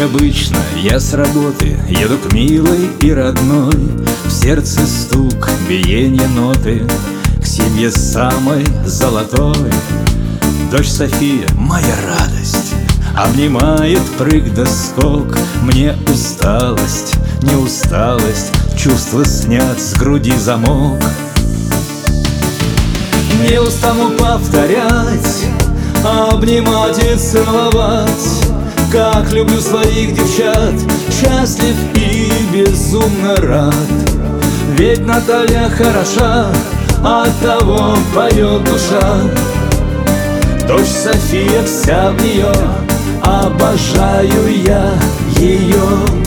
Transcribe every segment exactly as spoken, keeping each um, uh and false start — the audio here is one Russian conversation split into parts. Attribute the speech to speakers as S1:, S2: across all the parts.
S1: обычно я с работы еду к милой и родной. В сердце стук, биение ноты, к семье самой золотой. Дочь София, моя радость, обнимает прыг да скок. Мне усталость, не усталость, чувства снят с груди замок. Не устану повторять, обнимать и целовать, как люблю своих девчат, счастлив и безумно рад. Ведь Наталья хороша, оттого поет душа. Дочь София вся в нее, обожаю я ее.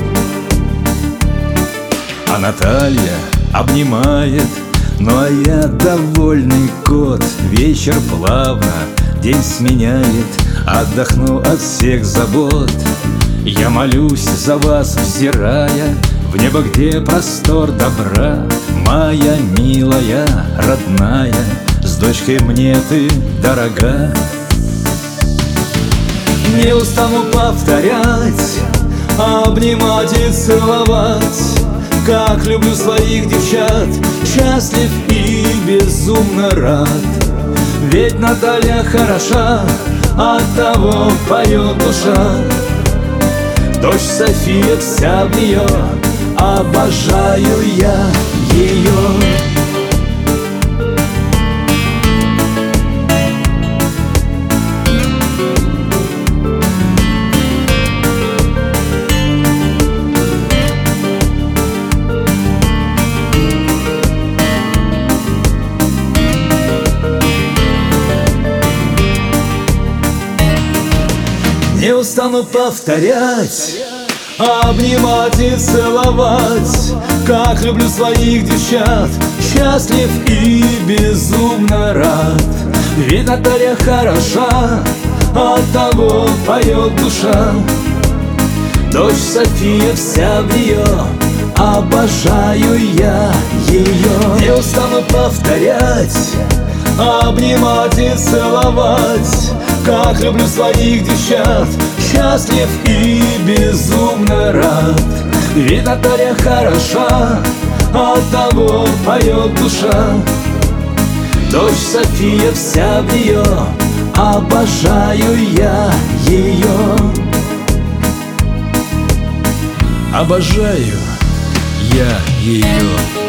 S1: А Наталья обнимает, ну а я довольный кот. Вечер плавно день сменяет, отдохну от всех забот. Я молюсь за вас, взирая в небо, где простор добра. Моя милая, родная, с дочкой мне ты дорога. Не устану повторять, обнимать и целовать, как люблю своих девчат, счастлив и безумно рад. Ведь Наталья хороша, оттого поет душа. Дочь София вся в нее, обожаю я ее. Не устану повторять, обнимать и целовать, как люблю своих девчат, счастлив и безумно рад. Ведь Наталья хороша, оттого поет душа. Дочь София вся в нее, обожаю я ее. Не устану повторять, обнимать и целовать, как люблю своих девчат, счастлив и безумно рад. Ведь Наталья хороша, оттого поет душа. Дочь София вся в нее, обожаю я ее. Обожаю я ее.